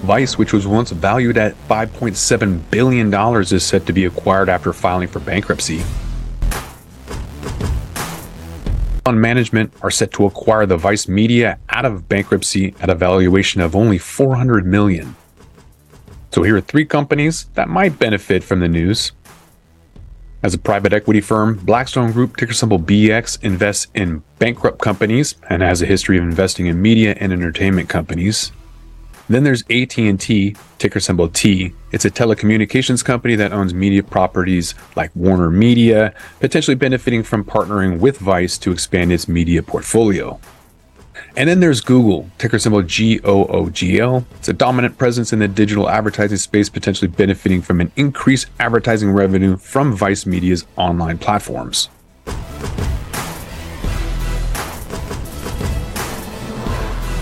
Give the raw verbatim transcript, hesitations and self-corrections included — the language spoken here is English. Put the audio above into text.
Vice, which was once valued at five point seven billion dollars, is set to be acquired after filing for bankruptcy. Management are set to acquire the Vice Media out of bankruptcy at a valuation of only four hundred million dollars. So here are three companies that might benefit from the news. As a private equity firm, Blackstone Group, ticker symbol B X, invests in bankrupt companies and has a history of investing in media and entertainment companies. Then there's A T and T, ticker symbol T. It's a telecommunications company that owns media properties like Warner Media, potentially benefiting from partnering with Vice to expand its media portfolio. And then there's Google, ticker symbol G O O G L. It's a dominant presence in the digital advertising space, potentially benefiting from an increased advertising revenue from Vice Media's online platforms.